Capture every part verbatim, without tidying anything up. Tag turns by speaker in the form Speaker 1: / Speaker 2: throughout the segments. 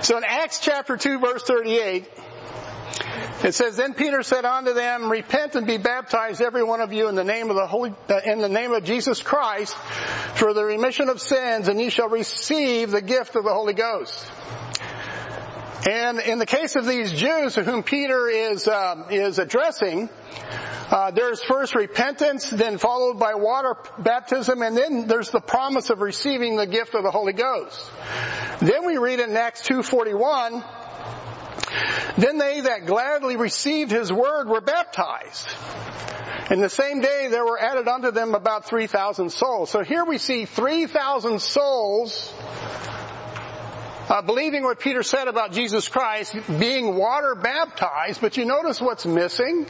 Speaker 1: So in Acts chapter two, verse thirty-eight, it says, "Then Peter said unto them, Repent and be baptized every one of you in the name of the Holy, uh, in the name of Jesus Christ, for the remission of sins, and ye shall receive the gift of the Holy Ghost." And in the case of these Jews to whom Peter is um, is addressing, uh, there's first repentance, then followed by water baptism, and then there's the promise of receiving the gift of the Holy Ghost. Then we read in Acts two forty-one, "Then they that gladly received his word were baptized. And the same day there were added unto them about three thousand souls." So here we see three thousand souls Uh, believing what Peter said about Jesus Christ, being water baptized, but you notice what's missing?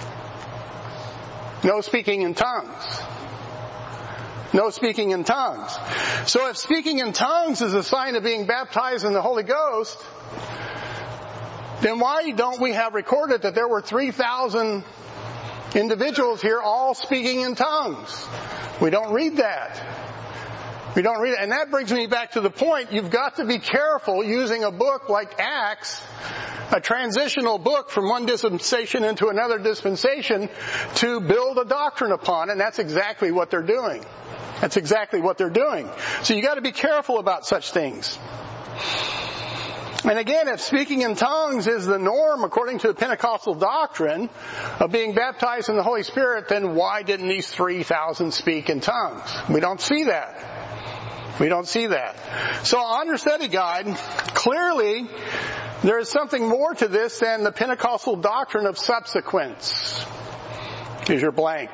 Speaker 1: No speaking in tongues. No speaking in tongues. So if speaking in tongues is a sign of being baptized in the Holy Ghost, then why don't we have recorded that there were three thousand individuals here all speaking in tongues? We don't read that. We don't read it. And that brings me back to the point, you've got to be careful using a book like Acts, a transitional book from one dispensation into another dispensation, to build a doctrine upon. And that's exactly what they're doing. That's exactly what they're doing. So you got to be careful about such things. And again, if speaking in tongues is the norm according to the Pentecostal doctrine of being baptized in the Holy Spirit, then why didn't these three thousand speak in tongues? We don't see that. We don't see that. So on your study guide, clearly there is something more to this than the Pentecostal doctrine of subsequence. Here's your blank.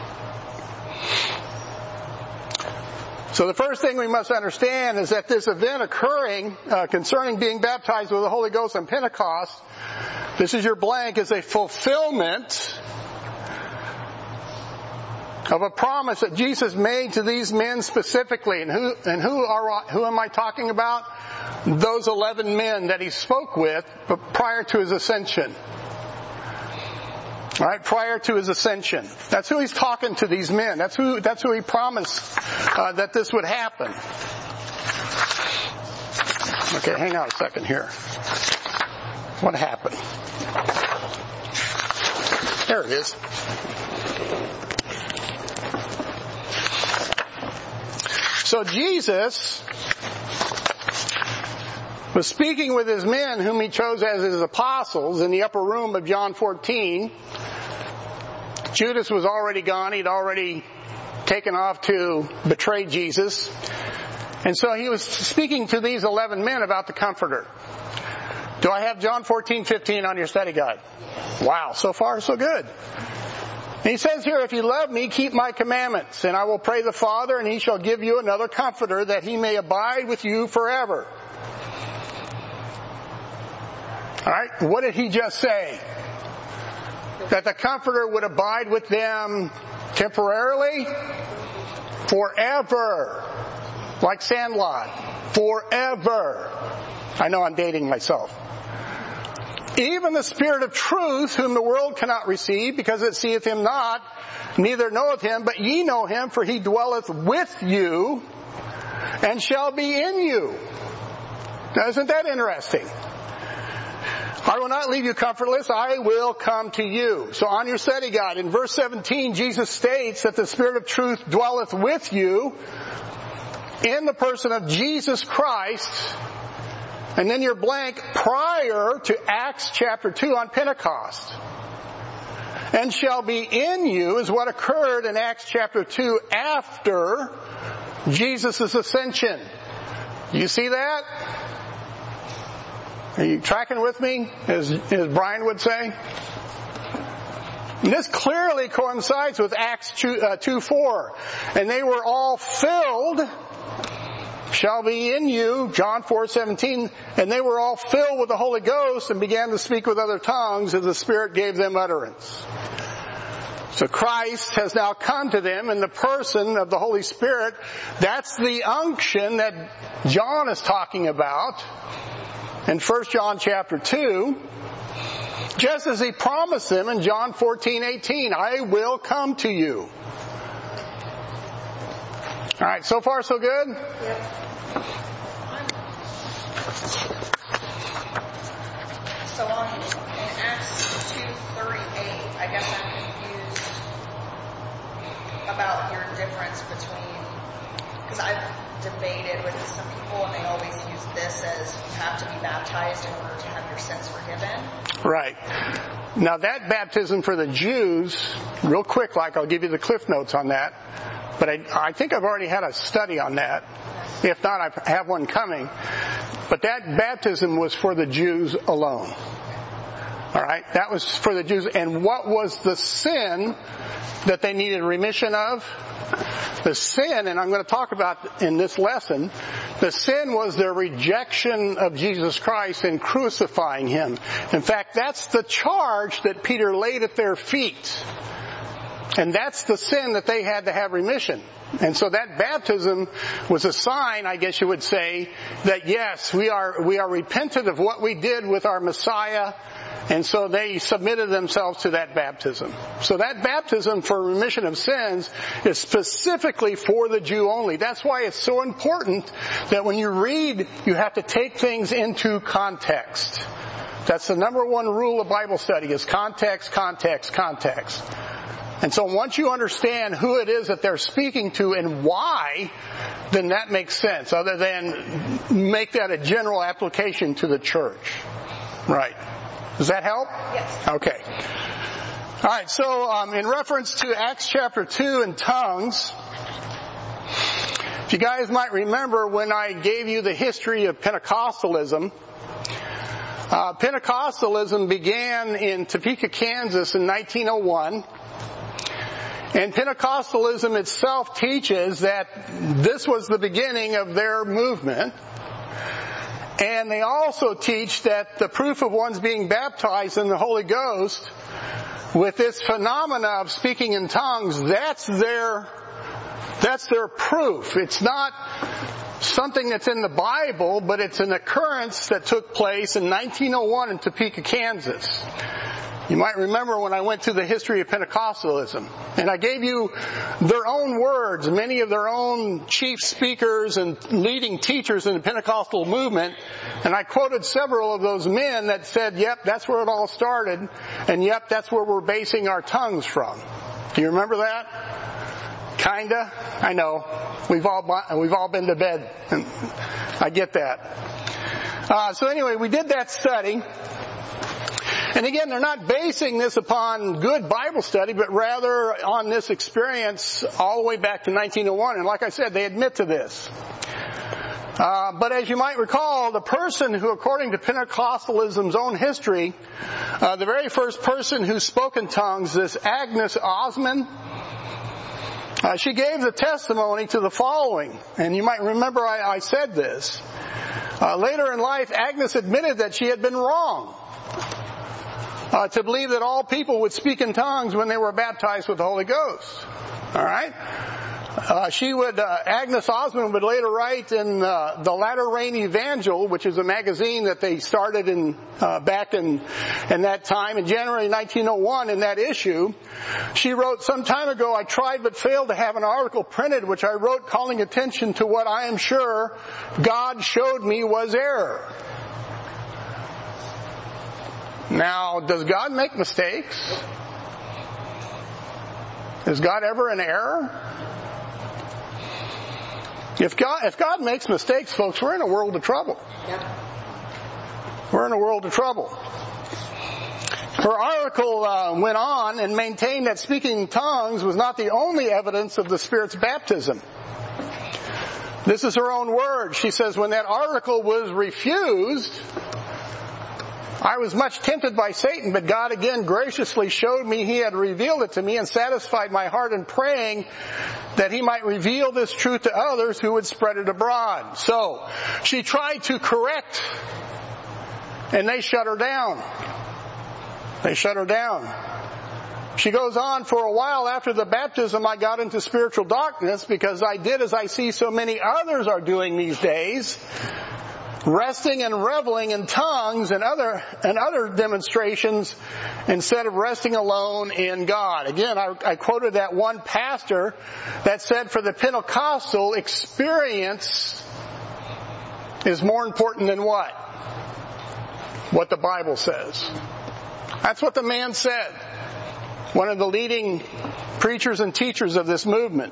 Speaker 1: So the first thing we must understand is that this event occurring uh, concerning being baptized with the Holy Ghost on Pentecost, this is your blank, is a fulfillment of a promise that Jesus made to these men specifically. And who, and who are, who am I talking about? Those eleven men that he spoke with prior to his ascension. All right, prior to his ascension. That's who he's talking to, these men. That's who, that's who he promised, uh, that this would happen. Okay, hang on a second here. What happened? There it is. So Jesus was speaking with his men whom he chose as his apostles in the upper room of John fourteen. Judas was already gone. He'd already taken off to betray Jesus. And so he was speaking to these eleven men about the Comforter. Do I have John fourteen fifteen on your study guide? Wow, so far so good. And he says here, "If you love me, keep my commandments, and I will pray the Father, and he shall give you another Comforter, that he may abide with you forever." All right, what did he just say? That the Comforter would abide with them temporarily? Forever. Like Sandlot. Forever. I know I'm dating myself. "Even the Spirit of truth, whom the world cannot receive, because it seeth him not, neither knoweth him, but ye know him, for he dwelleth with you, and shall be in you." Now, isn't that interesting? "I will not leave you comfortless, I will come to you." So on your study guide, in verse seventeen, Jesus states that the Spirit of truth dwelleth with you in the person of Jesus Christ. And then your blank, prior to Acts chapter two on Pentecost. "And shall be in you" is what occurred in Acts chapter two after Jesus' ascension. You see that? Are you tracking with me, as, as Brian would say? And this clearly coincides with Acts two four. "And they were all filled," shall be in you, John four seventeen, "and they were all filled with the Holy Ghost and began to speak with other tongues as the Spirit gave them utterance." So Christ has now come to them in the person of the Holy Spirit. That's the unction that John is talking about in First John chapter two. Just as he promised them in John fourteen eighteen, "I will come to you." All right, so far so good?
Speaker 2: So on in Acts two thirty-eight, I guess I'm confused about your difference between, because I've debated with some people and they always use this as you have to be baptized in order to have your sins forgiven.
Speaker 1: Right. Now that baptism for the Jews, real quick, like I'll give you the cliff notes on that, but I, I think I've already had a study on that. If not, I have one coming. But that baptism was for the Jews alone. All right? That was for the Jews. And what was the sin that they needed remission of? The sin, and I'm going to talk about in this lesson, the sin was their rejection of Jesus Christ and crucifying Him. In fact, that's the charge that Peter laid at their feet. And that's the sin that they had to have remission. And so that baptism was a sign, I guess you would say, that yes, we are, we are repentant of what we did with our Messiah. And so they submitted themselves to that baptism. So that baptism for remission of sins is specifically for the Jew only. That's why it's so important that when you read, you have to take things into context. That's the number one rule of Bible study is context, context, context. And so once you understand who it is that they're speaking to and why, then that makes sense, other than make that a general application to the church. Right. Does that help?
Speaker 2: Yes.
Speaker 1: Okay. All right, so um, in reference to Acts chapter two and tongues, if you guys might remember when I gave you the history of Pentecostalism, uh, Pentecostalism began in Topeka, Kansas in nineteen oh one. And Pentecostalism itself teaches that this was the beginning of their movement. And they also teach that the proof of one's being baptized in the Holy Ghost with this phenomena of speaking in tongues, that's their, that's their proof. It's not something that's in the Bible, but it's an occurrence that took place in nineteen oh one in Topeka, Kansas. You might remember when I went through the history of Pentecostalism, and I gave you their own words, many of their own chief speakers and leading teachers in the Pentecostal movement, and I quoted several of those men that said, yep, that's where it all started, and yep, that's where we're basing our tongues from. Do you remember that? Kinda? I know. We've all, we've all been to bed. I get that. Uh, so anyway, we did that study. And again, they're not basing this upon good Bible study, but rather on this experience all the way back to nineteen oh one. And like I said, they admit to this. Uh, but as you might recall, the person who, according to Pentecostalism's own history, uh, the very first person who spoke in tongues, this Agnes Osman, uh, she gave the testimony to the following. And you might remember I, I said this. Uh, later in life, Agnes admitted that she had been wrong. Uh, to believe that all people would speak in tongues when they were baptized with the Holy Ghost. All right? Uh, she would, uh, Agnes Osman would later write in uh, the Latter Rain Evangel, which is a magazine that they started in uh, back in in that time, in January nineteen oh one, in that issue. She wrote, some time ago I tried but failed to have an article printed which I wrote calling attention to what I am sure God showed me was error. Now, does God make mistakes? Is God ever in error? If God, if God makes mistakes, folks, we're in a world of trouble. We're in a world of trouble. Her article uh, went on and maintained that speaking in tongues was not the only evidence of the Spirit's baptism. This is her own word. She says, when that article was refused, I was much tempted by Satan, but God again graciously showed me He had revealed it to me and satisfied my heart in praying that He might reveal this truth to others who would spread it abroad. So, she tried to correct, and they shut her down. They shut her down. She goes on, for a while after the baptism I got into spiritual darkness because I did as I see so many others are doing these days, resting and reveling in tongues and other and other demonstrations instead of resting alone in God. Again, I, I quoted that one pastor that said for the Pentecostal, experience is more important than what? What the Bible says. That's what the man said. One of the leading preachers and teachers of this movement.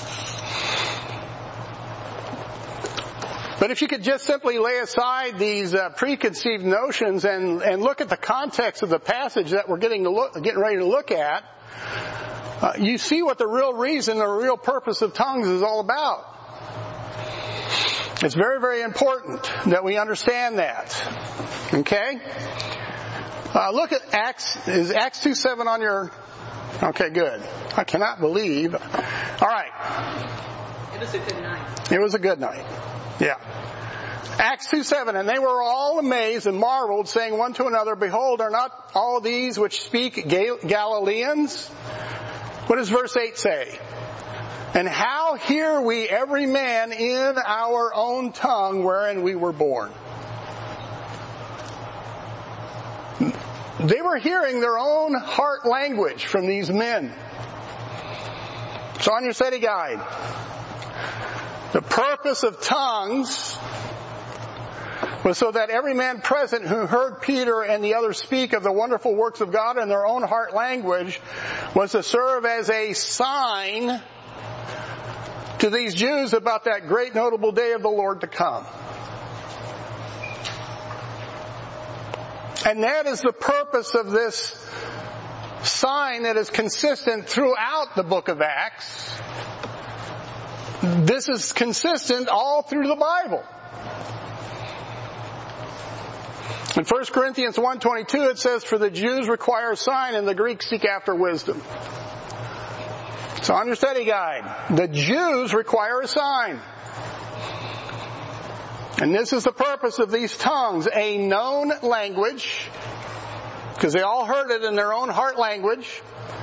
Speaker 1: But if you could just simply lay aside these uh, preconceived notions and, and look at the context of the passage that we're getting to look, getting ready to look at, uh, you see what the real reason or real purpose of tongues is all about. It's very, very important that we understand that. Okay? Uh, look at Acts. Is Acts two seven on your... Okay, good. I cannot believe. All right.
Speaker 3: It was a good night.
Speaker 1: It was a good night. Yeah. Acts two seven, and they were all amazed and marveled, saying one to another, Behold, are not all these which speak Gal- Galileans? What does verse eight say? And how hear we every man in our own tongue wherein we were born? They were hearing their own heart language from these men. It's on your study guide. The purpose of tongues was so that every man present who heard Peter and the others speak of the wonderful works of God in their own heart language was to serve as a sign to these Jews about that great notable day of the Lord to come. And that is the purpose of this sign that is consistent throughout the book of Acts. This is consistent all through the Bible. In First Corinthians one twenty-two it says, For the Jews require a sign and the Greeks seek after wisdom. So on your study guide, the Jews require a sign. And this is the purpose of these tongues, a known language, because they all heard it in their own heart language.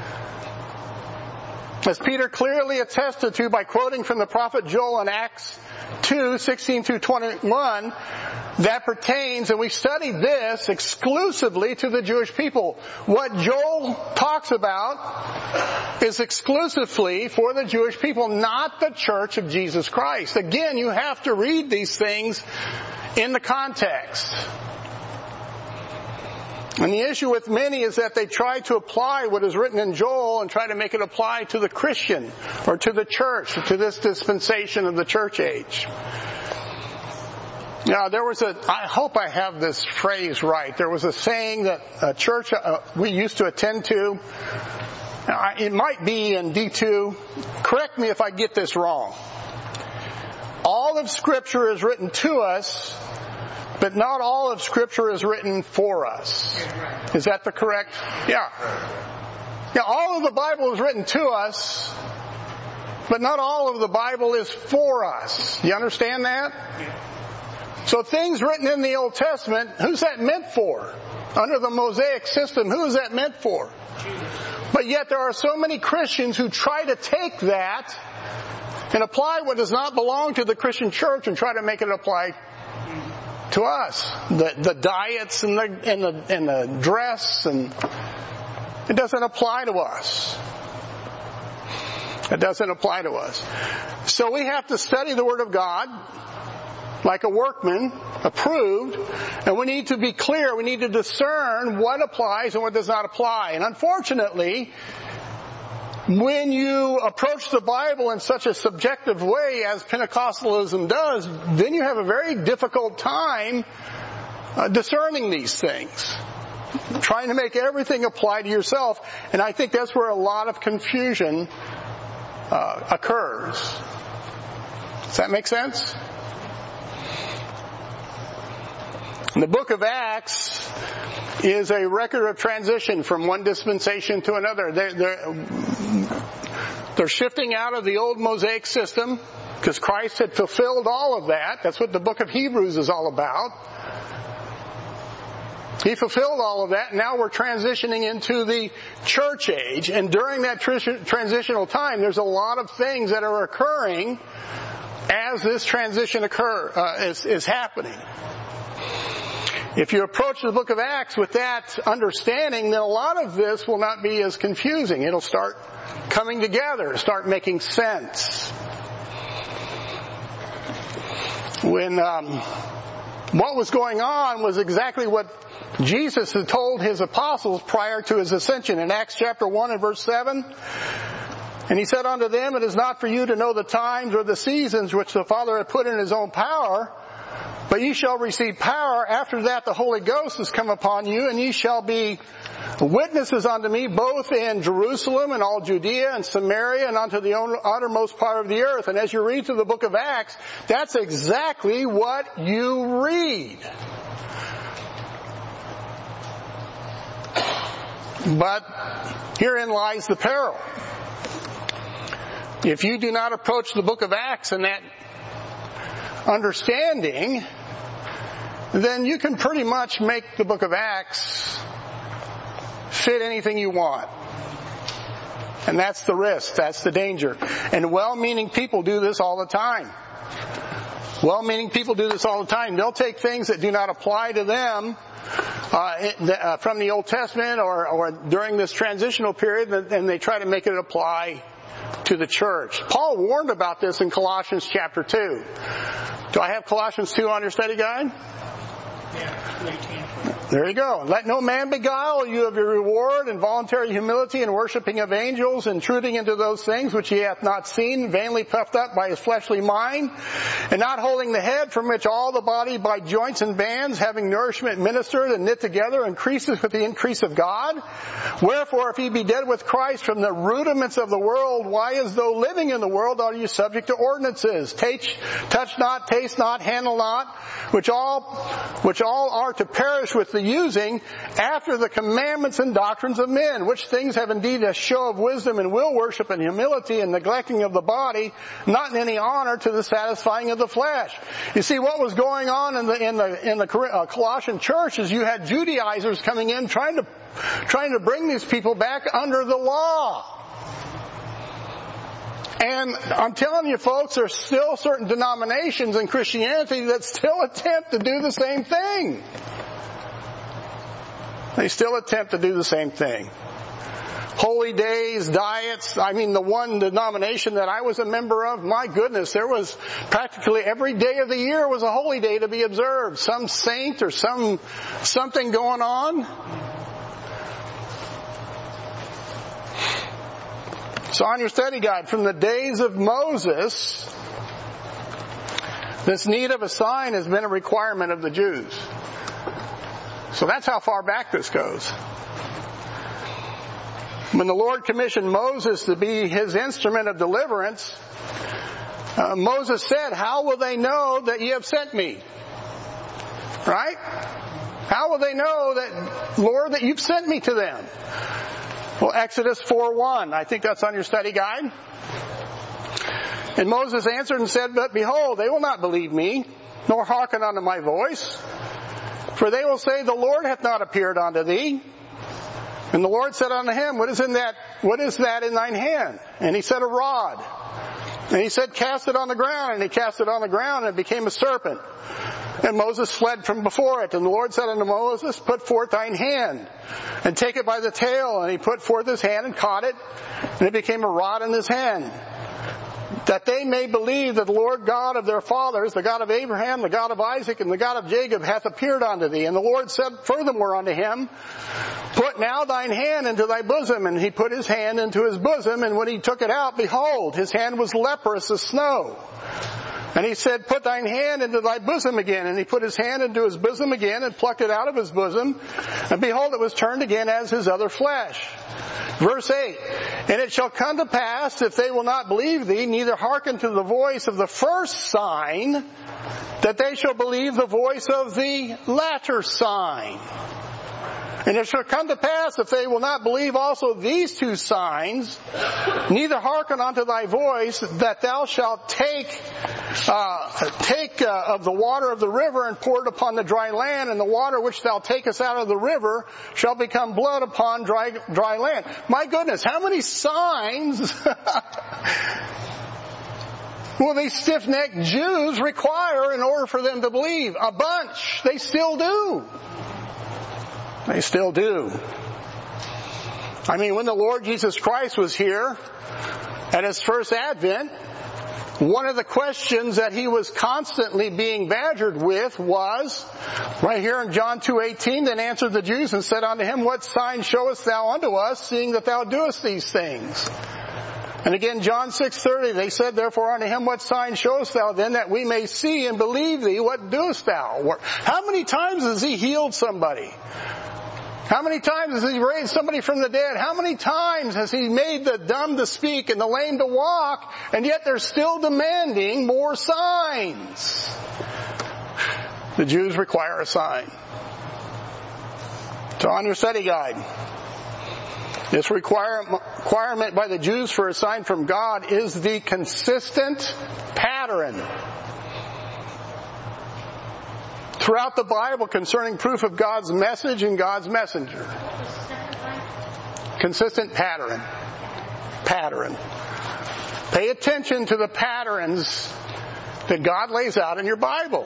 Speaker 1: As Peter clearly attested to by quoting from the prophet Joel in Acts two sixteen through twenty-one, that pertains, and we studied this exclusively to the Jewish people. What Joel talks about is exclusively for the Jewish people, not the Church of Jesus Christ. Again, you have to read these things in the context. And the issue with many is that they try to apply what is written in Joel and try to make it apply to the Christian or to the church, or to this dispensation of the church age. Now, there was a, I hope I have this phrase right. There was a saying that a church uh, we used to attend to, uh, it might be in D two. Correct me if I get this wrong. All of Scripture is written to us, but not all of Scripture is written for us. Is that the correct? Yeah. Yeah, all of the Bible is written to us, but not all of the Bible is for us. You understand that? So things written in the Old Testament, who's that meant for? Under the Mosaic system, who is that meant for? But yet there are so many Christians who try to take that and apply what does not belong to the Christian church and try to make it apply to us. The, the diets and the, and the, and the dress, and it doesn't apply to us. It doesn't apply to us. So we have to study the Word of God like a workman, approved, and we need to be clear, we need to discern what applies and what does not apply. And unfortunately, when you approach the Bible in such a subjective way as Pentecostalism does, then you have a very difficult time uh, discerning these things, trying to make everything apply to yourself. And I think that's where a lot of confusion uh, occurs. Does that make sense? The book of Acts is a record of transition from one dispensation to another. They're, they're, they're shifting out of the old Mosaic system because Christ had fulfilled all of that. That's what the book of Hebrews is all about. He fulfilled all of that. Now we're transitioning into the church age. And during that tr- transitional time, there's a lot of things that are occurring as this transition occur uh, is, is happening. If you approach the book of Acts with that understanding, then a lot of this will not be as confusing. It'll start coming together, start making sense. When um, what was going on was exactly what Jesus had told his apostles prior to his ascension in Acts chapter one and verse seven. And he said unto them, it is not for you to know the times or the seasons which the Father hath put in his own power, but ye shall receive power. After that the Holy Ghost is come upon you, and ye shall be witnesses unto me both in Jerusalem and all Judea and Samaria and unto the uttermost part of the earth. And as you read through the book of Acts, that's exactly what you read. But herein lies the peril. If you do not approach the book of Acts in that understanding, then you can pretty much make the book of Acts fit anything you want. And that's the risk, that's the danger. And well-meaning people do this all the time. Well-meaning people do this all the time. They'll take things that do not apply to them uh, uh, from the Old Testament or, or during this transitional period, and they try to make it apply to the church. Paul warned about this in Colossians chapter two. Do I have Colossians two on your study guide?
Speaker 3: Yeah, eighteen.
Speaker 1: There you go. Let no man beguile you of your reward and voluntary humility and worshiping of angels, intruding into those things which he hath not seen, vainly puffed up by his fleshly mind, and not holding the head, from which all the body by joints and bands, having nourishment ministered and knit together, increases with the increase of God. Wherefore, if ye be dead with Christ from the rudiments of the world, why as though living in the world are you subject to ordinances? Touch, touch not, taste not, handle not, which all, which all are to perish with the using, after the commandments and doctrines of men, which things have indeed a show of wisdom and will worship and humility and neglecting of the body, not in any honor to the satisfying of the flesh. You see, what was going on in the in the in the Colossian church is you had Judaizers coming in trying to trying to bring these people back under the law. And I'm telling you folks, there's still certain denominations in Christianity that still attempt to do the same thing. They still attempt to do the same thing. Holy days, diets. I mean, the one denomination that I was a member of, my goodness, there was practically every day of the year was a holy day to be observed. Some saint or some something going on. So on your study guide, from the days of Moses, this need of a sign has been a requirement of the Jews. So that's how far back this goes. When the Lord commissioned Moses to be his instrument of deliverance, uh, Moses said, how will they know that ye have sent me? Right? How will they know that, Lord, that you've sent me to them? Well, Exodus four one, I think that's on your study guide. And Moses answered and said, but behold, they will not believe me, nor hearken unto my voice. For they will say, the Lord hath not appeared unto thee. And the Lord said unto him, What is in that, what is that in thine hand? And he said, a rod. And he said, cast it on the ground. And he cast it on the ground, and it became a serpent. And Moses fled from before it. And the Lord said unto Moses, put forth thine hand, and take it by the tail. And he put forth his hand and caught it, and it became a rod in his hand. That they may believe that the Lord God of their fathers, the God of Abraham, the God of Isaac, and the God of Jacob hath appeared unto thee. And the Lord said furthermore unto him, put now thine hand into thy bosom. And he put his hand into his bosom, and when he took it out, behold, his hand was leprous as snow. And he said, put thine hand into thy bosom again. And he put his hand into his bosom again, and plucked it out of his bosom. And behold, it was turned again as his other flesh. Verse eight, and it shall come to pass, if they will not believe thee, neither hearken to the voice of the first sign, that they shall believe the voice of the latter sign. And it shall come to pass, if they will not believe also these two signs, neither hearken unto thy voice, that thou shalt take uh, take uh, of the water of the river and pour it upon the dry land, and the water which thou takest out of the river shall become blood upon dry dry land. My goodness, how many signs will these stiff-necked Jews require in order for them to believe? A bunch. They still do. They still do. I mean, when the Lord Jesus Christ was here at his first advent, one of the questions that he was constantly being badgered with was, right here in John two eighteen, then answered the Jews and said unto him, what sign showest thou unto us, seeing that thou doest these things? And again, John six thirty, they said therefore unto him, what sign showest thou then, that we may see and believe thee? What doest thou? How many times has he healed somebody? How many times has he raised somebody from the dead? How many times has he made the dumb to speak and the lame to walk? And yet they're still demanding more signs. The Jews require a sign. So on your study guide, this requirement by the Jews for a sign from God is the consistent pattern throughout the Bible concerning proof of God's message and God's messenger. Consistent pattern. Pattern. Pay attention to the patterns that God lays out in your Bible.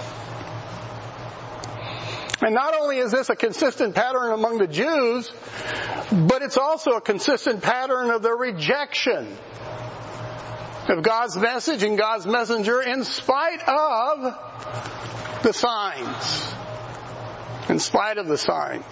Speaker 1: And not only is this a consistent pattern among the Jews, but it's also a consistent pattern of their rejection of God's message and God's messenger in spite of the signs. In spite of the signs.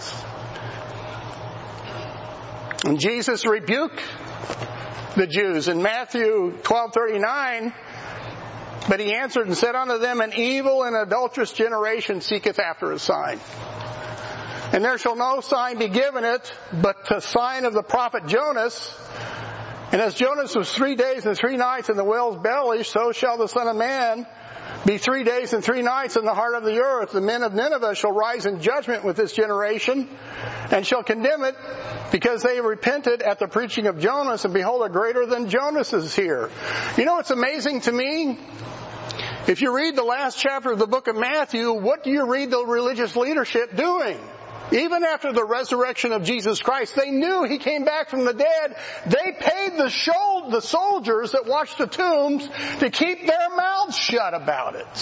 Speaker 1: And Jesus rebuked the Jews in Matthew twelve thirty-nine, but he answered and said unto them, an evil and adulterous generation seeketh after a sign. And there shall no sign be given it, but the sign of the prophet Jonas. And as Jonas was three days and three nights in the whale's belly, so shall the Son of Man be three days and three nights in the heart of the earth. The men of Nineveh shall rise in judgment with this generation, and shall condemn it, because they repented at the preaching of Jonas, and behold, a greater than Jonas is here. You know what's amazing to me? If you read the last chapter of the book of Matthew, what do you read the religious leadership doing? Even after the resurrection of Jesus Christ, they knew he came back from the dead. They paid the, show, the soldiers that watched the tombs to keep their mouths shut about it.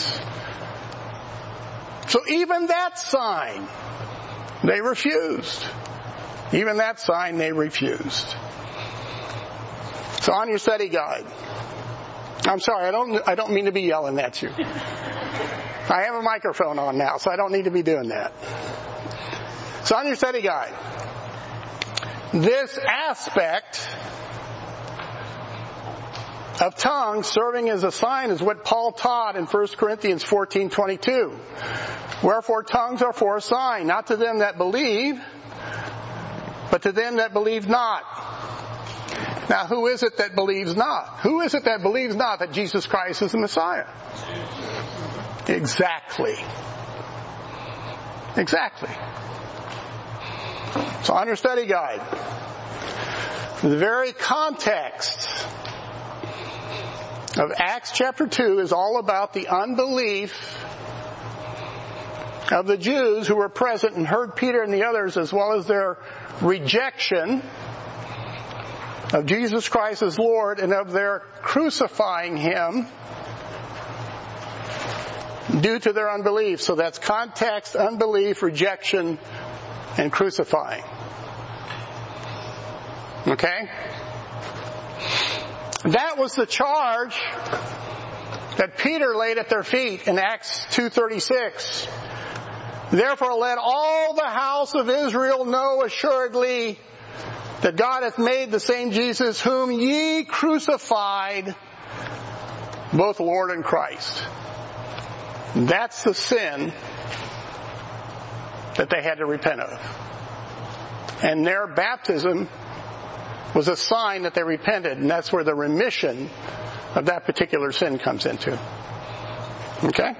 Speaker 1: So even that sign, they refused. Even that sign they refused. So on your study guide, I'm sorry, I don't, I don't mean to be yelling at you. I have a microphone on now, so I don't need to be doing that. So on your study guide, this aspect of tongues serving as a sign is what Paul taught in First Corinthians fourteen twenty-two. Wherefore tongues are for a sign, not to them that believe, but to them that believe not. Now who is it that believes not? Who is it that believes not that Jesus Christ is the Messiah? Exactly. Exactly. So on your study guide, the very context of Acts chapter two is all about the unbelief of the Jews who were present and heard Peter and the others, as well as their rejection of Jesus Christ as Lord and of their crucifying Him due to their unbelief. So that's context, unbelief, rejection, and crucifying. Okay? That was the charge that Peter laid at their feet in Acts two thirty-six. Therefore let all the house of Israel know assuredly that God hath made the same Jesus whom ye crucified, both Lord and Christ. That's the sin that they had to repent of. And their baptism was a sign that they repented, and that's where the remission of that particular sin comes into. Okay?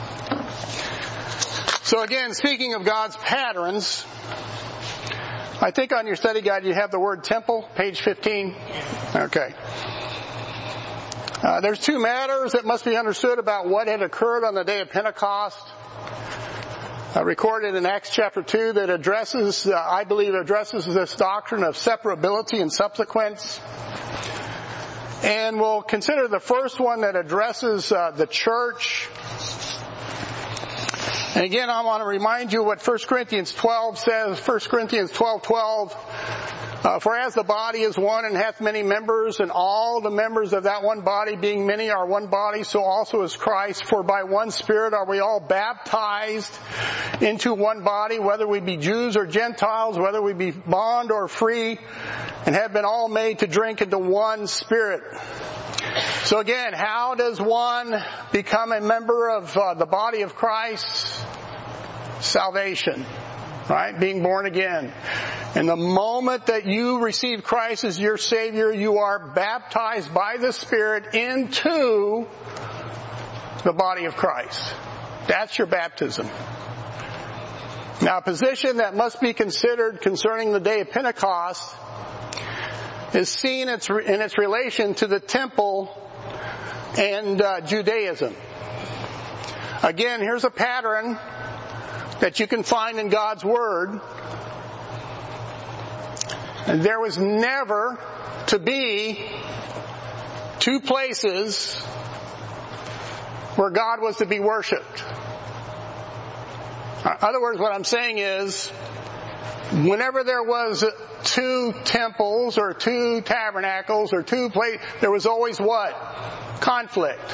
Speaker 1: So again, speaking of God's patterns, I think on your study guide you have the word temple, page fifteen. Okay. Uh, there's two matters that must be understood about what had occurred on the day of Pentecost. Uh, recorded in Acts chapter two that addresses, uh, I believe addresses this doctrine of separability and subsequence. And we'll consider the first one that addresses uh, the church And again, I want to remind you what First Corinthians twelve says. First Corinthians twelve twelve. Uh, for as the body is one and hath many members, and all the members of that one body being many are one body, so also is Christ. For by one Spirit are we all baptized into one body, whether we be Jews or Gentiles, whether we be bond or free, and have been all made to drink into one Spirit. So again, how does one become a member of uh, the body of Christ? Salvation. Right? Being born again. And the moment that you receive Christ as your Savior, you are baptized by the Spirit into the body of Christ. That's your baptism. Now, a position that must be considered concerning the day of Pentecost is seen in its relation to the temple and uh, Judaism. Again, here's a pattern that you can find in God's Word. And there was never to be two places where God was to be worshipped. In other words, what I'm saying is, whenever there was two temples or two tabernacles or two places, there was always what? Conflict.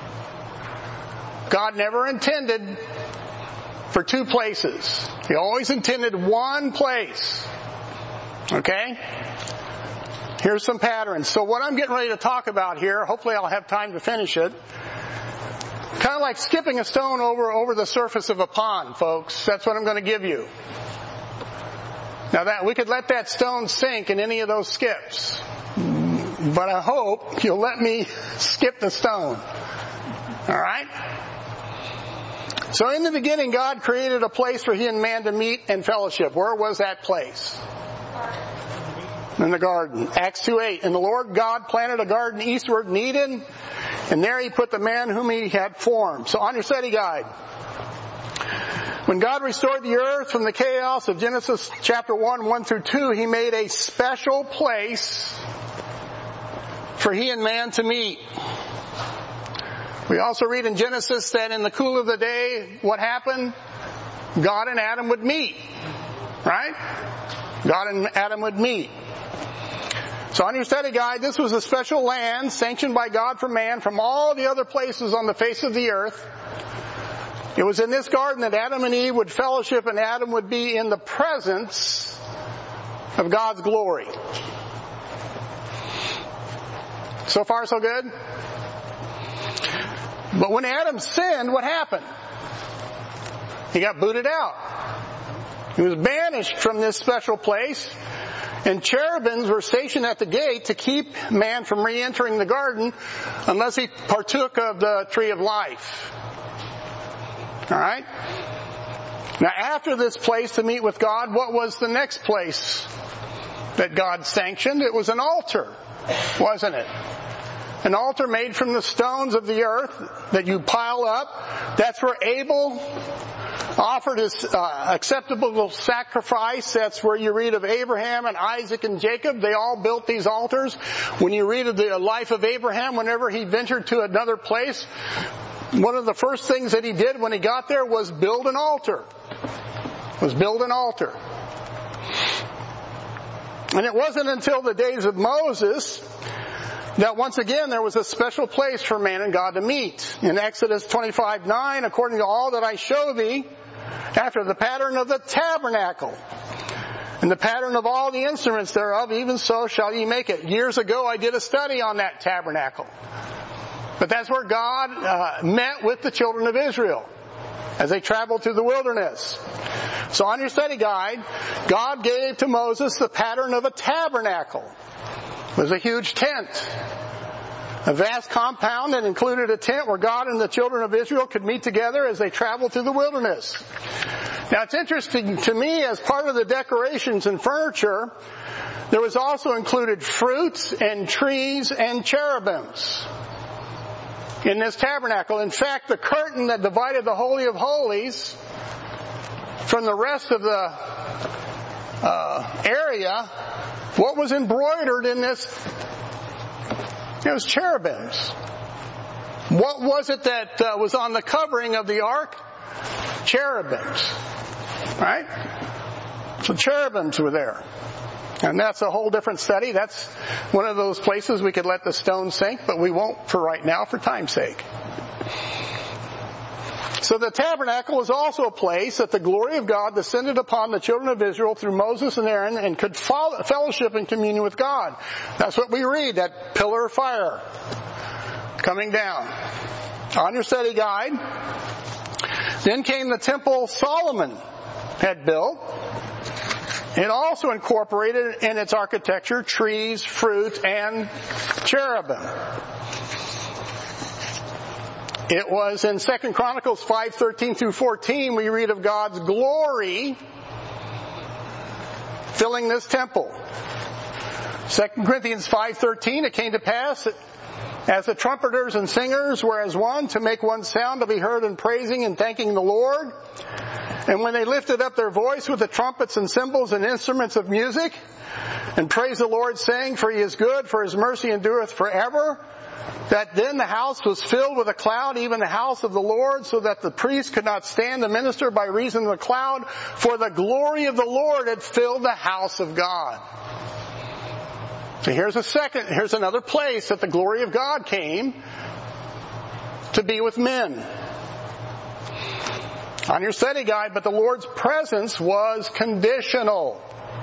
Speaker 1: God never intended for two places. He always intended one place. Okay? Here's some patterns. So what I'm getting ready to talk about here, hopefully I'll have time to finish it. Kind of like skipping a stone over, over the surface of a pond, folks. That's what I'm going to give you. Now that, we could let that stone sink in any of those skips. But I hope you'll let me skip the stone. Alright? So in the beginning, God created a place for He and man to meet and fellowship. Where was that place? In the garden. Acts two eight. And the Lord God planted a garden eastward in Eden, and there He put the man whom He had formed. So on your study guide. When God restored the earth from the chaos of Genesis chapter one, one through two, He made a special place for He and man to meet. We also read in Genesis that in the cool of the day, what happened? God and Adam would meet. Right? God and Adam would meet. So on your study guide, this was a special land sanctioned by God for man from all the other places on the face of the earth. It was in this garden that Adam and Eve would fellowship, and Adam would be in the presence of God's glory. So far, so good? But when Adam sinned, what happened? He got booted out. He was banished from this special place, and cherubims were stationed at the gate to keep man from re-entering the garden unless he partook of the tree of life. Alright? Now after this place to meet with God, what was the next place that God sanctioned? It was an altar, wasn't it? An altar made from the stones of the earth that you pile up. That's where Abel offered his uh, acceptable sacrifice. That's where you read of Abraham and Isaac and Jacob. They all built these altars. When you read of the life of Abraham, whenever he ventured to another place, one of the first things that he did when he got there was build an altar. Was build an altar. And it wasn't until the days of Moses that once again there was a special place for man and God to meet. In Exodus twenty-five nine, according to all that I show thee, after the pattern of the tabernacle, and the pattern of all the instruments thereof, even so shall ye make it. Years ago I did a study on that tabernacle. But that's where God uh, met with the children of Israel as they traveled through the wilderness. So on your study guide, God gave to Moses the pattern of a tabernacle. It was a huge tent. A vast compound that included a tent where God and the children of Israel could meet together as they traveled through the wilderness. Now it's interesting to me, as part of the decorations and furniture, there was also included fruits and trees and cherubims in this tabernacle. In fact, the curtain that divided the Holy of Holies from the rest of the uh, area, what was embroidered in this? It was cherubims. What was it that uh, was on the covering of the ark? cherubims. Right? So cherubims were there. And that's a whole different study. That's one of those places we could let the stone sink, but we won't for right now for time's sake. So the tabernacle was also a place that the glory of God descended upon the children of Israel through Moses and Aaron and could fellowship and communion with God. That's what we read, that pillar of fire coming down. On your study guide. Then came the temple Solomon had built. It also incorporated in its architecture trees, fruit, and cherubim. It was in Second Chronicles five thirteen through fourteen we read of God's glory filling this temple. Second Corinthians five thirteen, it came to pass that as the trumpeters and singers were as one to make one sound to be heard in praising and thanking the Lord. And when they lifted up their voice with the trumpets and cymbals and instruments of music and praised the Lord, saying, for he is good, for his mercy endureth forever, that then the house was filled with a cloud, even the house of the Lord, so that the priest could not stand to minister by reason of the cloud, for the glory of the Lord had filled the house of God. So here's a second, here's another place that the glory of God came to be with men. On your study guide, but the Lord's presence was conditional.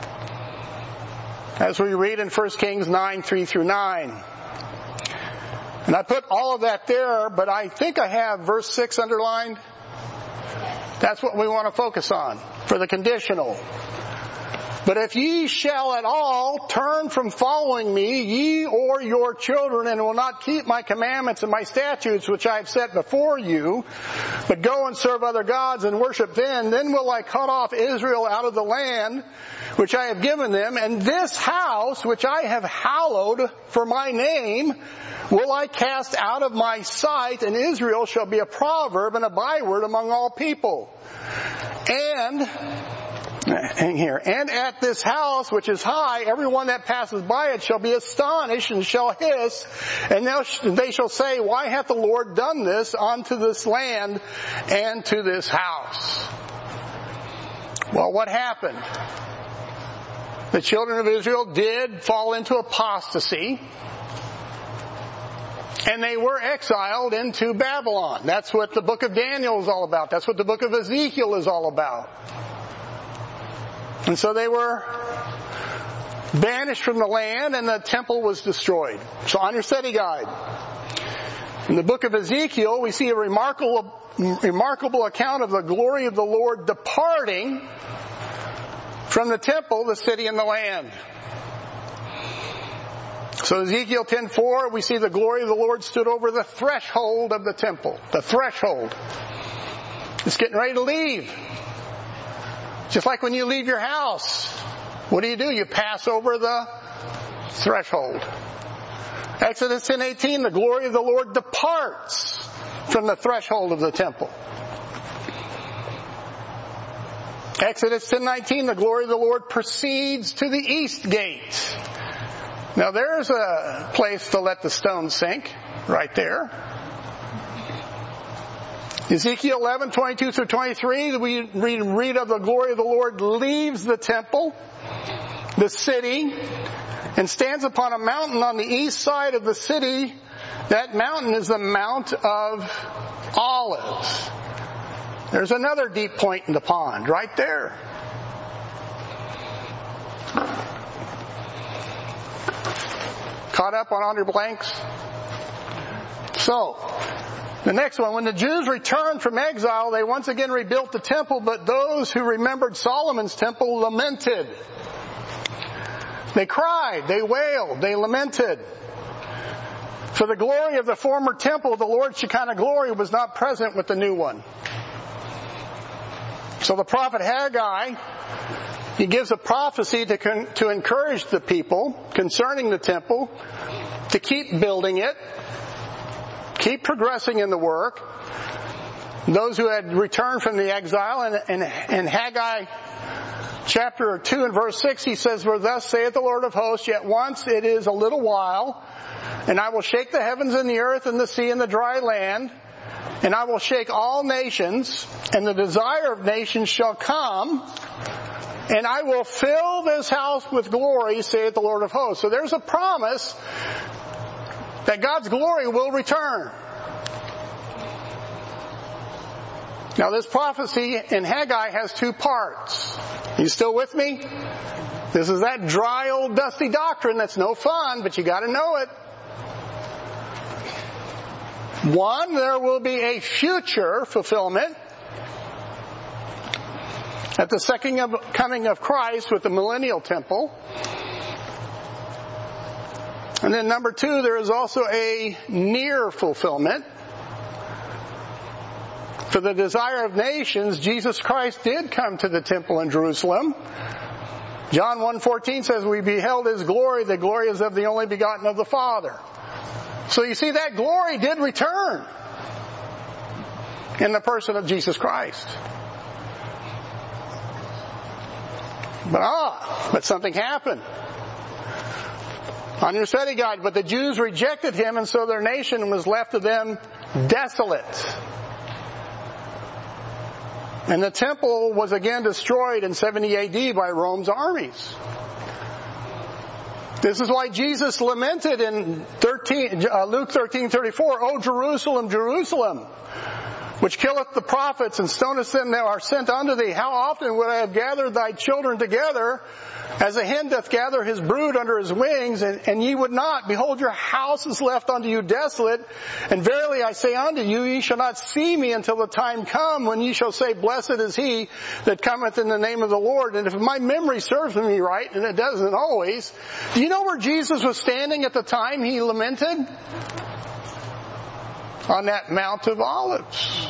Speaker 1: As we read in First Kings nine, three through nine. And I put all of that there, but I think I have verse six underlined. That's what we want to focus on for the conditional. But if ye shall at all turn from following me, ye or your children, and will not keep my commandments and my statutes which I have set before you, but go and serve other gods and worship them, then will I cut off Israel out of the land which I have given them, and this house which I have hallowed for my name will I cast out of my sight, and Israel shall be a proverb and a byword among all people. And Hang here. And at this house which is high, everyone that passes by it shall be astonished and shall hiss, and they shall say, why hath the Lord done this unto this land and to this house? Well, what happened? The children of Israel did fall into apostasy, and they were exiled into Babylon. That's what the book of Daniel is all about. That's what the book of Ezekiel is all about. And so they were banished from the land, and the temple was destroyed. So on your study guide, in the book of Ezekiel, we see a remarkable, remarkable account of the glory of the Lord departing from the temple, the city, and the land. So Ezekiel ten four, we see the glory of the Lord stood over the threshold of the temple. The threshold. It's getting ready to leave. Just like when you leave your house, what do you do? You pass over the threshold. Exodus ten eighteen, the glory of the Lord departs from the threshold of the temple. Exodus ten nineteen, the glory of the Lord proceeds to the east gate. Now there's a place to let the stone sink, right there. Ezekiel eleven, twenty-two through twenty-three, we read of the glory of the Lord leaves the temple, the city, and stands upon a mountain on the east side of the city. That mountain is the Mount of Olives. There's another deep point in the pond, right there. Caught up on all your blanks? So, the next one, when the Jews returned from exile, they once again rebuilt the temple, but those who remembered Solomon's temple lamented. They cried, they wailed, they lamented. For the glory of the former temple, the Lord's Shekinah glory, was not present with the new one. So the prophet Haggai, he gives a prophecy to, con- to encourage the people concerning the temple to keep building it, keep progressing in the work. Those who had returned from the exile, and, and, and Haggai chapter two and verse six, he says, for thus saith the Lord of hosts, yet once it is a little while, and I will shake the heavens and the earth and the sea and the dry land, And I will shake all nations, and the desire of nations shall come, and I will fill this house with glory, saith the Lord of hosts. So there's a promise that God's glory will return. Now this prophecy in Haggai has two parts. You still with me? This is that dry old dusty doctrine that's no fun, but you gotta know it. One, there will be a future fulfillment at the second coming of Christ with the millennial temple. And then number two, there is also a near fulfillment. For the desire of nations, Jesus Christ did come to the temple in Jerusalem. John one fourteen says, we beheld His glory, the glory is of the only begotten of the Father. So you see, that glory did return in the person of Jesus Christ. But ah, but something happened. On your study guide, but the Jews rejected Him, and so their nation was left to them desolate. And the temple was again destroyed in seventy A D by Rome's armies. This is why Jesus lamented in thirteen, uh, Luke thirteen thirty-four, O Jerusalem, Jerusalem, which killeth the prophets and stonest them that are sent unto thee. How often would I have gathered thy children together, as a hen doth gather his brood under his wings, and, and ye would not. Behold, your house is left unto you desolate. And verily I say unto you, ye shall not see me until the time come when ye shall say, blessed is he that cometh in the name of the Lord. And if my memory serves me right, and it doesn't always, do you know where Jesus was standing at the time He lamented? On that Mount of Olives.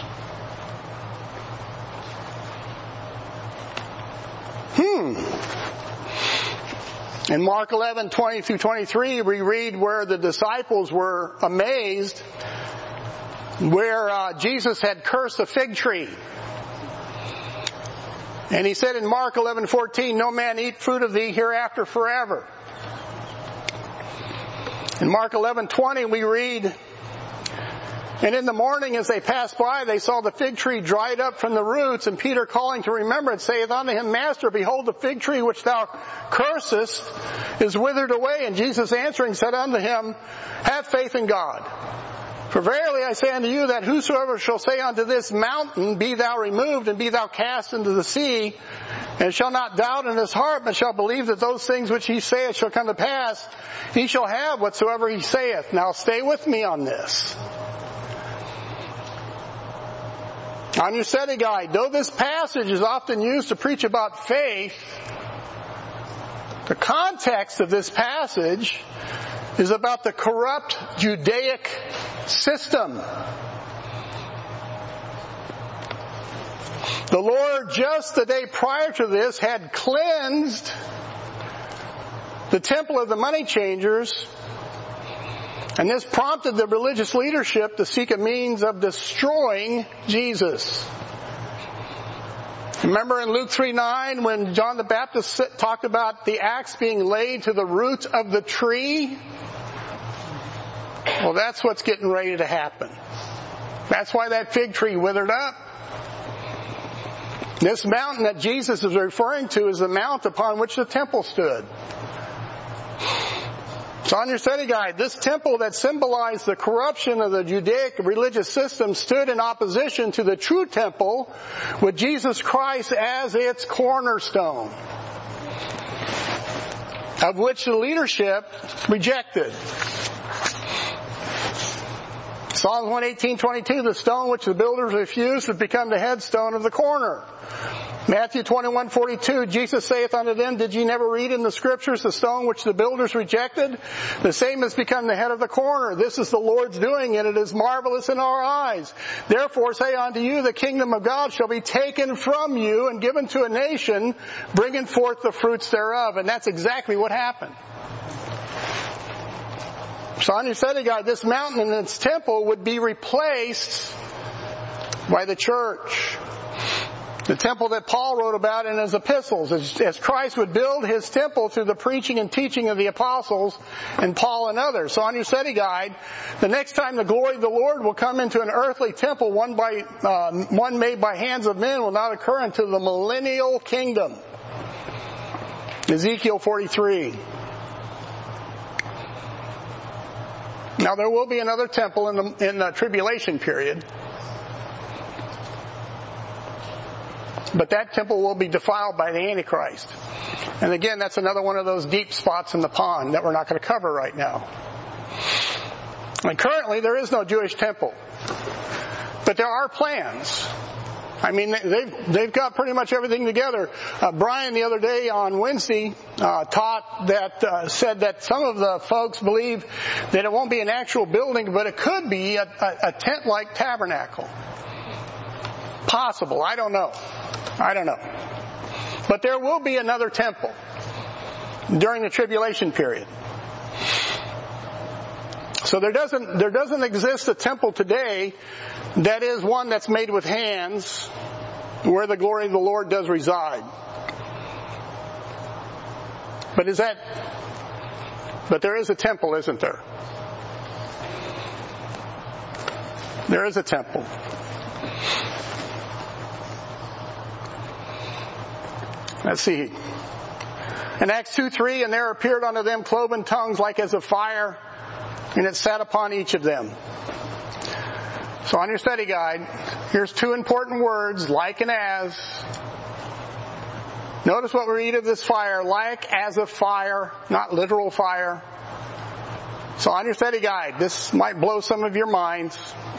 Speaker 1: Hmm. In Mark eleven, twenty through twenty-three, we read where the disciples were amazed, where uh, Jesus had cursed a fig tree. And He said in Mark eleven fourteen, no man eat fruit of thee hereafter forever. In Mark eleven twenty, we read, and in the morning as they passed by, they saw the fig tree dried up from the roots, and Peter calling to remembrance saith unto him, Master, behold, the fig tree which thou cursest is withered away. And Jesus answering said unto him, have faith in God. For verily I say unto you that whosoever shall say unto this mountain, be thou removed and be thou cast into the sea, and shall not doubt in his heart, but shall believe that those things which he saith shall come to pass, he shall have whatsoever he saith. Now stay with me on this. On your study guide, though this passage is often used to preach about faith, the context of this passage is about the corrupt Judaic system. The Lord, just the day prior to this, had cleansed the temple of the money changers, and this prompted the religious leadership to seek a means of destroying Jesus. Remember in Luke three nine when John the Baptist talked about the axe being laid to the root of the tree? Well, that's what's getting ready to happen. That's why that fig tree withered up. This mountain that Jesus is referring to is the mount upon which the temple stood. So on your study guide, this temple that symbolized the corruption of the Judaic religious system stood in opposition to the true temple with Jesus Christ as its cornerstone, of which the leadership rejected. Psalms one eighteen twenty-two, the stone which the builders refused has become the headstone of the corner. Matthew twenty-one forty-two, Jesus saith unto them, did ye never read in the scriptures the stone which the builders rejected? The same has become the head of the corner. This is the Lord's doing, and it is marvelous in our eyes. Therefore say unto you, the kingdom of God shall be taken from you and given to a nation, bringing forth the fruits thereof. And that's exactly what happened. So on your study guide, this mountain and its temple would be replaced by the church. The temple that Paul wrote about in his epistles, as, as Christ would build his temple through the preaching and teaching of the apostles and Paul and others. So on your study guide, the next time the glory of the Lord will come into an earthly temple, one by uh, one made by hands of men, will not occur until the millennial kingdom. Ezekiel forty-three. Now there will be another temple in the, in the tribulation period. But that temple will be defiled by the Antichrist. And again, that's another one of those deep spots in the pond that we're not going to cover right now. And currently, there is no Jewish temple. But there are plans. I mean, they've, they've got pretty much everything together. Uh, Brian, the other day on Wednesday, uh, taught that, uh, said that some of the folks believe that it won't be an actual building, but it could be a, a, a tent-like tabernacle. Possible. I don't know. I don't know. But there will be another temple during the tribulation period. So there doesn't, there doesn't exist a temple today that is one that's made with hands where the glory of the Lord does reside. But is that, but there is a temple, isn't there? There is a temple. Let's see. In Acts two three, and there appeared unto them cloven tongues like as of fire, and it sat upon each of them. So on your study guide, here's two important words, like and as. Notice what we read of this fire, like as of fire, not literal fire. So on your study guide, this might blow some of your minds.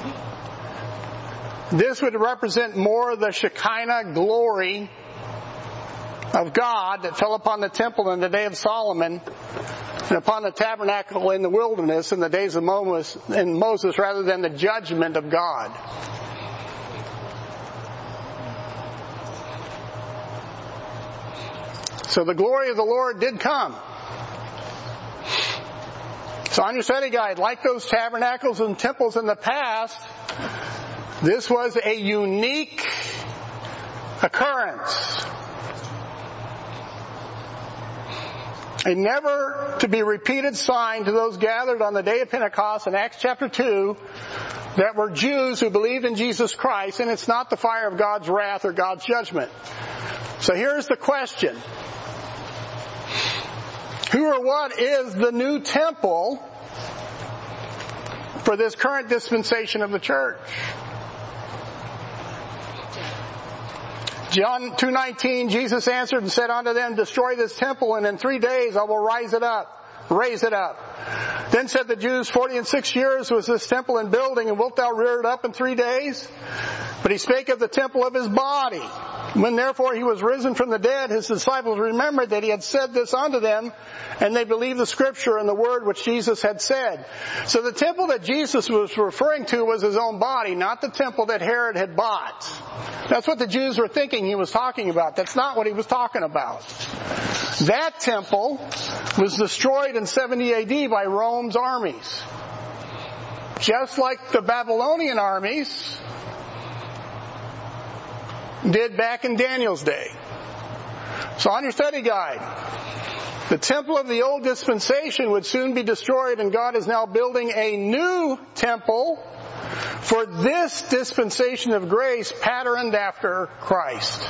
Speaker 1: This would represent more of the Shekinah glory of God that fell upon the temple in the day of Solomon and upon the tabernacle in the wilderness in the days of Moses, and Moses rather than the judgment of God. So the glory of the Lord did come. So on your study guide, like those tabernacles and temples in the past, this was a unique occurrence. A never to be repeated sign to those gathered on the day of Pentecost in Acts chapter two that were Jews who believed in Jesus Christ, and it's not the fire of God's wrath or God's judgment. So here's the question. Who or what is the new temple for this current dispensation of the church? John two nineteen, Jesus answered and said unto them, destroy this temple, and in three days I will rise it up, raise it up. Then said the Jews, forty and six years was this temple in building, and wilt thou rear it up in three days? But he spake of the temple of his body. When therefore he was risen from the dead, his disciples remembered that he had said this unto them, and they believed the scripture and the word which Jesus had said. So the temple that Jesus was referring to was his own body, not the temple that Herod had bought. That's what the Jews were thinking he was talking about. That's not what he was talking about. That temple was destroyed in seventy A D by Rome's armies. Just like the Babylonian armies did back in Daniel's day. So on your study guide, the temple of the old dispensation would soon be destroyed, and God is now building a new temple for this dispensation of grace patterned after Christ.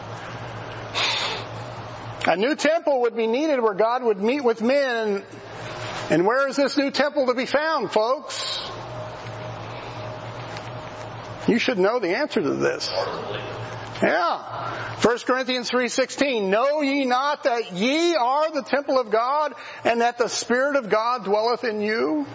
Speaker 1: A new temple would be needed where God would meet with men. And where is this new temple to be found, folks? You should know the answer to this. Yeah. First Corinthians three sixteen, know ye not that ye are the temple of God, and that the Spirit of God dwelleth in you?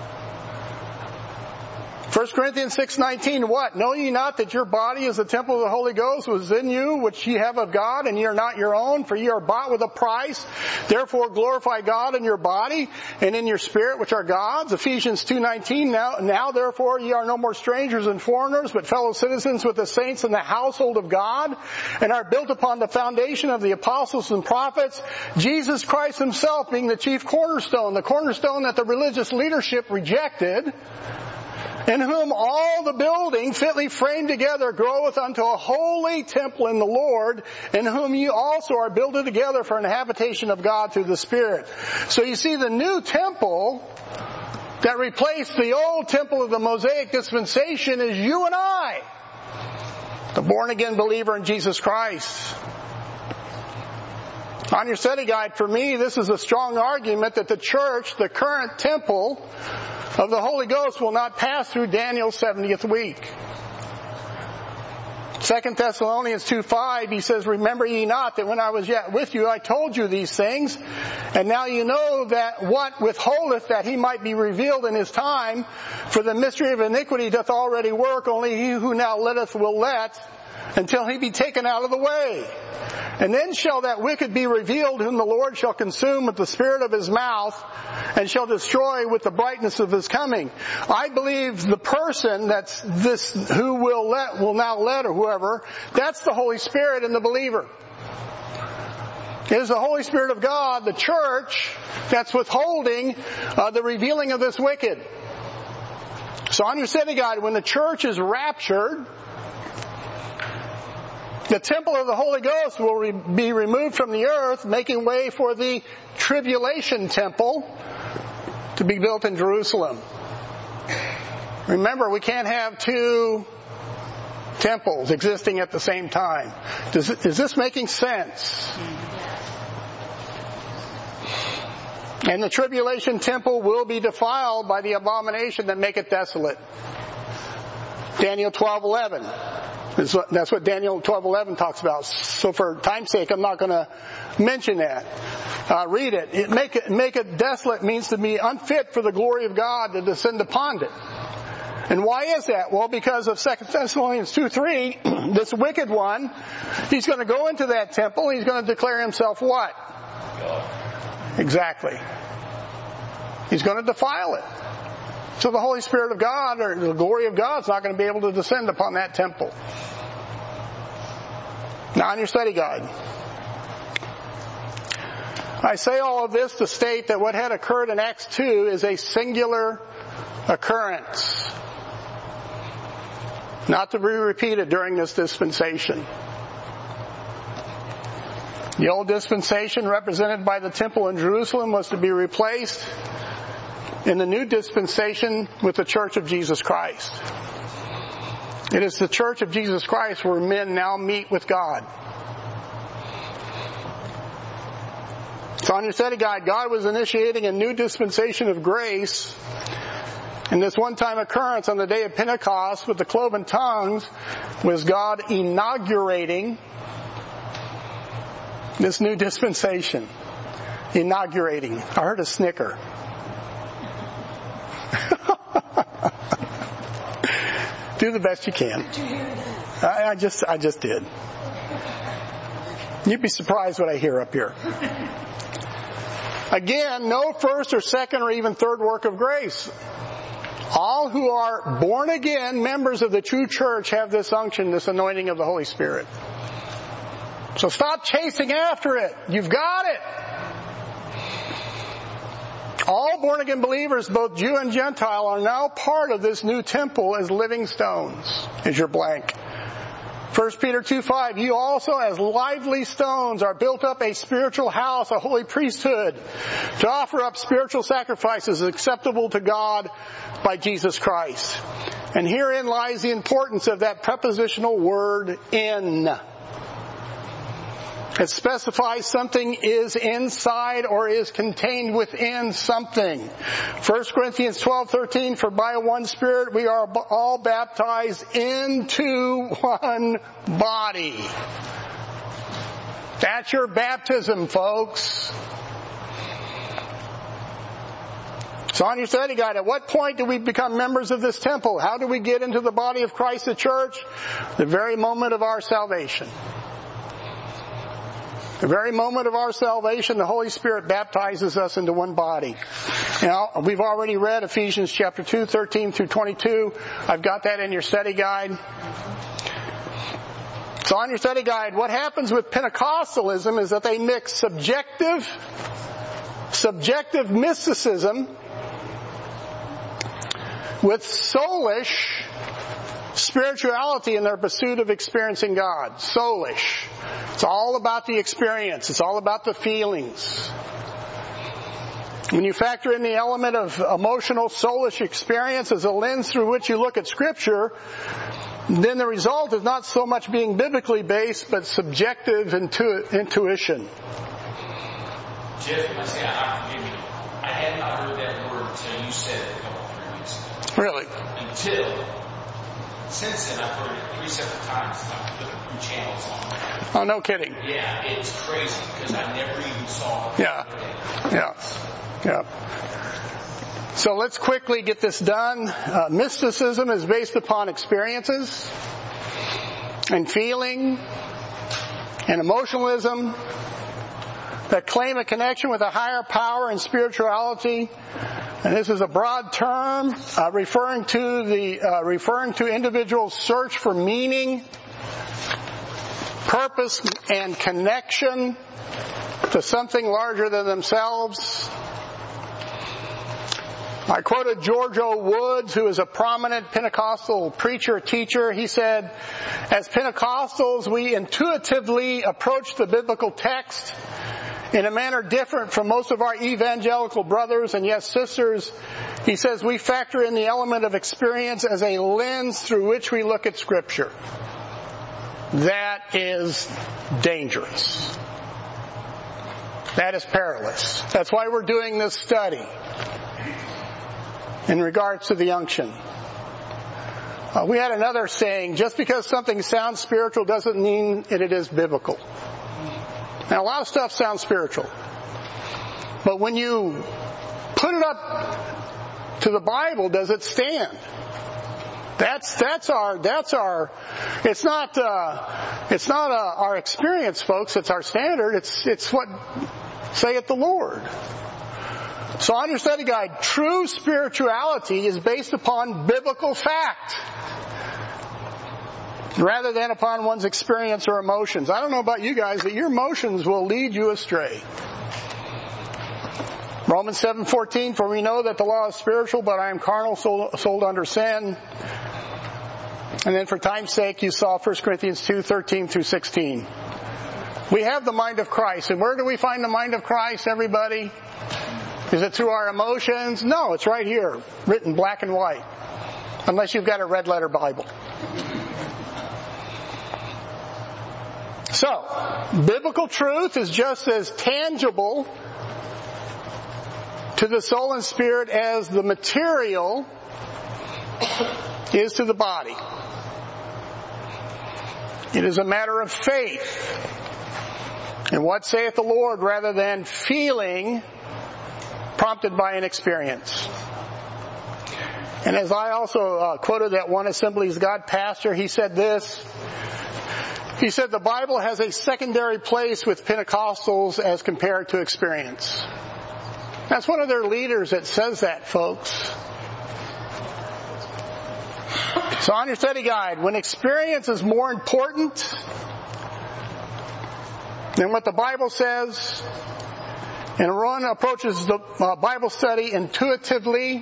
Speaker 1: First Corinthians six nineteen, what? Know ye not that your body is the temple of the Holy Ghost, which is in you, which ye have of God, and ye are not your own, for ye are bought with a price. Therefore glorify God in your body and in your spirit, which are God's. Ephesians two nineteen, now, now therefore ye are no more strangers and foreigners, but fellow citizens with the saints in the household of God, and are built upon the foundation of the apostles and prophets, Jesus Christ himself being the chief cornerstone, the cornerstone that the religious leadership rejected, in whom all the building fitly framed together groweth unto a holy temple in the Lord, in whom you also are builded together for an habitation of God through the Spirit. So you see, the new temple that replaced the old temple of the Mosaic dispensation is you and I, the born-again believer in Jesus Christ. On your study guide, for me, this is a strong argument that the church, the current temple of the Holy Ghost, will not pass through Daniel's seventieth week. Second Thessalonians two five, he says, remember ye not that when I was yet with you, I told you these things, and now you know that what withholdeth that he might be revealed in his time, for the mystery of iniquity doth already work, only he who now letteth will let, until he be taken out of the way. And then shall that wicked be revealed, whom the Lord shall consume with the spirit of his mouth, and shall destroy with the brightness of his coming. I believe the person that's this, who will let, will now let, or whoever, that's the Holy Spirit in the believer. It is the Holy Spirit of God, the church, that's withholding uh, the revealing of this wicked. So on your study guide, when the church is raptured, the temple of the Holy Ghost will re- be removed from the earth, making way for the tribulation temple to be built in Jerusalem. Remember, we can't have two temples existing at the same time. Does, is this making sense? And the tribulation temple will be defiled by the abomination that maketh desolate. Daniel twelve eleven. That's what Daniel twelve eleven talks about. So for time's sake, I'm not going to mention that. Uh, read it. it make, it. make it desolate means to be unfit for the glory of God to descend upon it. And why is that? Well, because of Second Thessalonians two three, this wicked one, he's going to go into that temple. He's going to declare himself what? God. Exactly. He's going to defile it. So the Holy Spirit of God, or the glory of God, is not going to be able to descend upon that temple. Now on your study guide, I say all of this to state that what had occurred in Acts two is a singular occurrence, not to be repeated during this dispensation. The old dispensation, represented by the temple in Jerusalem, was to be replaced in the new dispensation with the Church of Jesus Christ. It is the Church of Jesus Christ where men now meet with God. So on your study guide, God was initiating a new dispensation of grace. And this one-time occurrence on the day of Pentecost with the cloven tongues was God inaugurating this new dispensation. Inaugurating. I heard a snicker. Do the best you can. I, I just, I just did. You'd be surprised what I hear up here. Again, no first or second or even third work of grace. All who are born again members of the true church have this unction, this anointing of the Holy Spirit. So stop chasing after it. You've got it. All born-again believers, both Jew and Gentile, are now part of this new temple as living stones, is your blank. First Peter two five, you also as lively stones are built up a spiritual house, a holy priesthood, to offer up spiritual sacrifices acceptable to God by Jesus Christ. And herein lies the importance of that prepositional word in. It specifies something is inside or is contained within something. First Corinthians twelve thirteen, for by one Spirit we are all baptized into one body. That's your baptism, folks. So on your study guide, at what point do we become members of this temple? How do we get into the body of Christ, the church? The very moment of our salvation. The very moment of our salvation, the Holy Spirit baptizes us into one body. Now, we've already read Ephesians chapter two, thirteen through twenty-two. I've got that in your study guide. So on your study guide, what happens with Pentecostalism is that they mix subjective, subjective mysticism with soulish spirituality in their pursuit of experiencing God. Soulish. It's all about the experience. It's all about the feelings. When you factor in the element of emotional, soulish experience as a lens through which you look at Scripture, then the result is not so much being biblically based, but subjective intu- intuition.
Speaker 4: Jeff, I say I forgive you. I had not heard that word until you said it a couple of three weeks ago.
Speaker 1: Really?
Speaker 4: Until, since then I've heard it three separate times as I'm flipping through channels on it.
Speaker 1: Oh, no kidding.
Speaker 4: Yeah, it's crazy because I never even saw it.
Speaker 1: Yeah. Yeah. Yeah. So let's quickly get this done. Uh, mysticism is based upon experiences and feeling and emotionalism that claim a connection with a higher power and spirituality. And this is a broad term uh, referring to the uh, referring to individuals' search for meaning, purpose, and connection to something larger than themselves. I quoted George O. Woods, who is a prominent Pentecostal preacher, teacher. He said, as Pentecostals, we intuitively approach the biblical text in a manner different from most of our evangelical brothers and yes, sisters. He says we factor in the element of experience as a lens through which we look at Scripture. That is dangerous. That is perilous. That's why we're doing this study in regards to the unction. Uh, we had another saying, just because something sounds spiritual doesn't mean that it is biblical. Now, a lot of stuff sounds spiritual. But when you put it up to the Bible, does it stand? That's, that's our, that's our, it's not, uh, it's not uh, our experience, folks. It's our standard. It's, it's what saith the Lord. So on your study guide, true spirituality is based upon biblical fact rather than upon one's experience or emotions. I don't know about you guys, but your emotions will lead you astray. Romans seven fourteen, for we know that the law is spiritual, but I am carnal, sold, sold under sin. And then for time's sake, you saw First Corinthians two thirteen through sixteen. We have the mind of Christ. And where do we find the mind of Christ, everybody? Is it through our emotions? No, it's right here, written black and white. Unless you've got a red letter Bible. So, biblical truth is just as tangible to the soul and spirit as the material is to the body. It is a matter of faith. And what saith the Lord rather than feeling prompted by an experience. And as I also uh, quoted that one Assemblies of God pastor, he said this. He said the Bible has a secondary place with Pentecostals as compared to experience. That's one of their leaders that says that, folks. So on your study guide, when experience is more important than what the Bible says, and one approaches the uh, Bible study intuitively,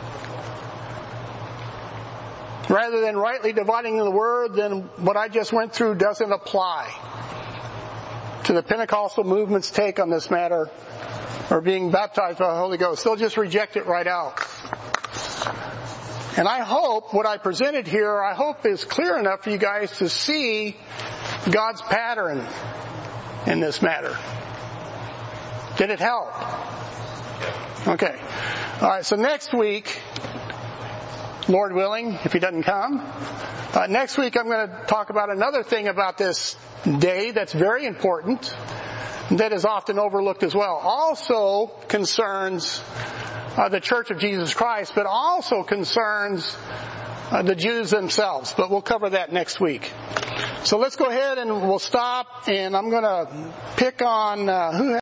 Speaker 1: rather than rightly dividing the Word, then what I just went through doesn't apply to the Pentecostal movement's take on this matter, or being baptized by the Holy Ghost. They'll just reject it right out. And I hope what I presented here, I hope is clear enough for you guys to see God's pattern in this matter. Did it help? Okay. All right, so next week, Lord willing, if he doesn't come, uh, next week I'm going to talk about another thing about this day that's very important, that is often overlooked as well. Also concerns uh, the Church of Jesus Christ, but also concerns uh, the Jews themselves. But we'll cover that next week. So let's go ahead and we'll stop, and I'm going to pick on uh, who